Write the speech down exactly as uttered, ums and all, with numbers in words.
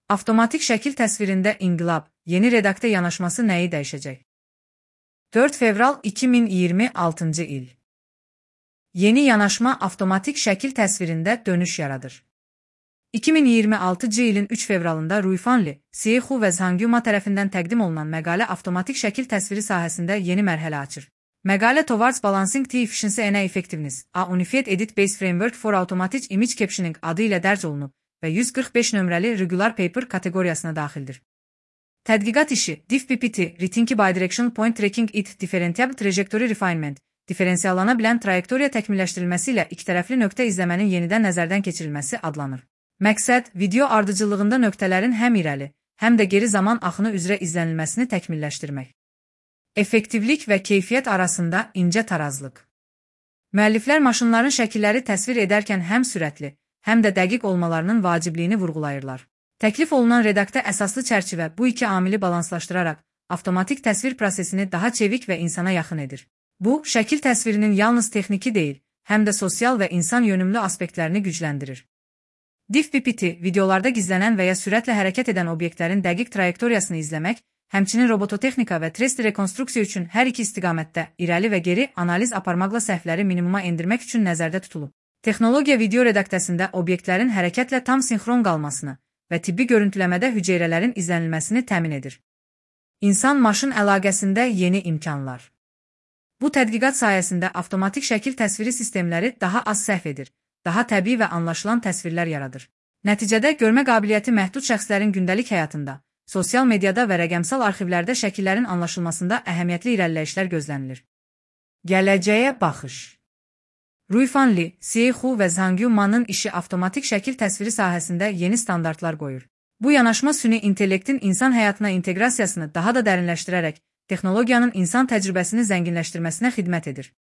Avtomatik şəkil təsvirində inqilab, yeni redaktə yanaşması nəyi dəyişəcək? dörd fevral iki min iyirmi altıncı il. Yeni yanaşma avtomatik şəkil təsvirində dönüş yaradır. iki min iyirmi altıncı ilin üç fevralında Ruifan Li, Siexu və Zhang Yuma tərəfindən təqdim olunan məqalə avtomatik şəkil təsviri sahəsində yeni mərhələ açır. Məqalə Towards Balancing the Efficiency and Effectiveness a Unified Edit-Based Framework for Automatic Image Captioning adı ilə dərc olunub və yüz qırx beş nömrəli Regular Paper kateqoriyasına daxildir. Tədqiqat işi D I F P P T, Rethinking Bidirectional Point Tracking it Differentiable Trajectory Refinement, diferensiyallana bilən trayektoriya təkmilləşdirilməsi ilə ikitərəfli nöqtə izləmənin yenidən nəzərdən keçirilməsi adlanır. Məqsəd, video ardıcıllığında nöqtələrin həm irəli, həm də geri zaman axını üzrə izlənilməsini təkmilləşdirmək. Effektivlik və keyfiyyət arasında incə tarazlıq. Müəlliflər maşınların şəkilləri təsvir edərkən həm sürətli, həm də dəqiq olmalarının vacibliyini vurğulayırlar. Təklif olunan redaktə əsaslı çərçivə bu iki amili balanslaşdıraraq avtomatik təsvir prosesini daha çevik və insana yaxın edir. Bu, şəkil təsvirinin yalnız texniki deyil, həm də sosial və insan yönümlü aspektlərini gücləndirir. D I F P P T, videolarda gizlənən və ya sürətlə hərəkət edən obyektlərin dəqiq trayektoriyasını izləmək, həmçinin robototexnika və trest rekonstruksiya üçün hər iki istiqamətdə irəli və geri analiz aparmaqla səhvləri minimuma endirmək üçün nəzərdə tutulub. Texnologiya video redaktəsində obyektlərin hərəkətlə tam sinxron qalmasını və tibbi görüntüləmədə hüceyrələrin izlənilməsini təmin edir. İnsan-maşın əlaqəsində yeni imkanlar. Bu tədqiqat sayəsində avtomatik şəkil təsviri sistemləri daha az səhv edir, daha təbii və anlaşılan təsvirlər yaradır. Nəticədə görmə qabiliyyəti məhdud şəxslərin gündəlik həyatında, sosial mediada və rəqəmsal arxivlərdə şəkillərin anlaşılmasında əhəmiyyətli irəliləyişlər gözlənilir. Gələcəyə baxış. Ruifan Li, Siexu və Zhang Yuma'nın işi avtomatik şəkil təsviri sahəsində yeni standartlar qoyur. Bu yanaşma süni intellektin insan həyatına inteqrasiyasını daha da dərinləşdirərək, texnologiyanın insan təcrübəsini zənginləşdirməsinə xidmət edir.